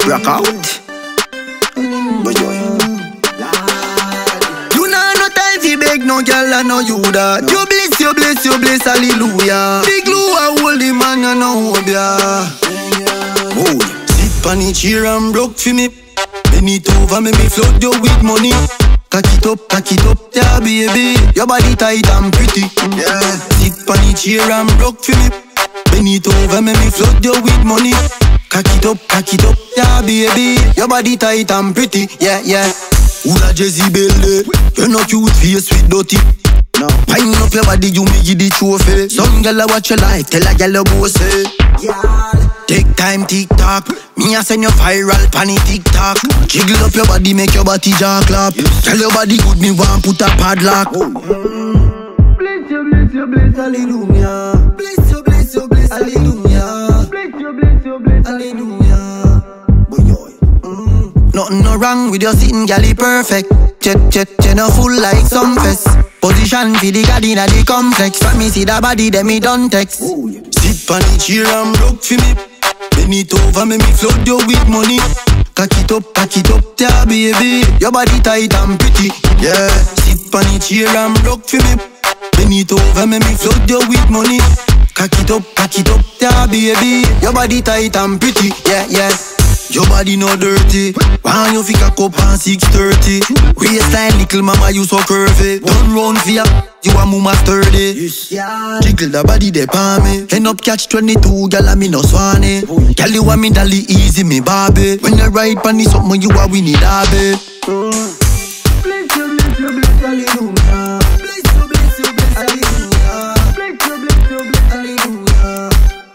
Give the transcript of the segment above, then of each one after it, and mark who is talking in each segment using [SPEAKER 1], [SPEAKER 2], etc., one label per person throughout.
[SPEAKER 1] Rock out. Boy. You know no time fi beg no girl and no you that. You bless, you bless, you bless, hallelujah. Big Lou a hold the man and no hold ya. Oh, sit on the chair and broke for me. Bend it over, make me flood you with money. Cock it up, yeah baby. Your body tight and pretty. Yeah. Sit on the chair and broke for me. Bend it over, make me flood you with money. Cock it up, yeah baby. Your body tight and pretty. Yeah. Who la Jezebel? You're not cute face with dirty. No. Pine up your body, you me give the trophy. Some girl a watch your life, tell a girl a boss say. Take time, tick-tock. Me a send you viral, panny tick-tock. Jiggle up your body, make your body jaw clap. Tell your body good, me want put a padlock. Bless you, bless you, bless, hallelujah. Bless you, bless you, bless, hallelujah. Bless you, bless you, bless, hallelujah. Nothing no wrong with your sitting, galley perfect. Jet, no full like some fest. Position for the garden at the complex. Let me see the body, then me done text. Sit on the chair and broke for me. Bend it over, make me flood you with money. Cock it up, yeah baby. Your body tight and pretty. Yeah. Sit on the chair and broke for me. Bend it over, make me flood you with money. Cock it up, yeah baby. Your body tight and pretty. Yeah. Your body no dirty. Why you fi cock up on 6:30? Waistline little mama you so curvy. Don't run for ya, you a mama sturdy. Jiggle the body de pa me. End up catch 22, gyal a me no swanny. Gyal you a me dolly easy me Barbie. When you ride pon the something you a winnie derby. Bless you, bless you, bless, hallelujah. Bless you, bless you, bless, hallelujah. Bless you, bless you, bless, hallelujah.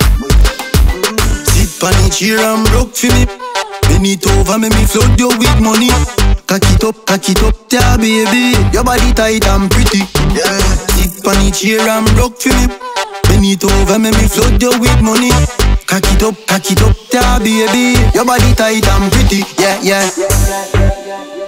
[SPEAKER 1] Sit on the chair and broke for me. Bend it over, make me flood you with money. Cock it up, yeah baby. Your body tight and pretty. Yeah. Sit on the chair and broke for me. Bend it over, make me flood you with money. Cock it up, yeah baby. Your body tight and pretty. Yeah.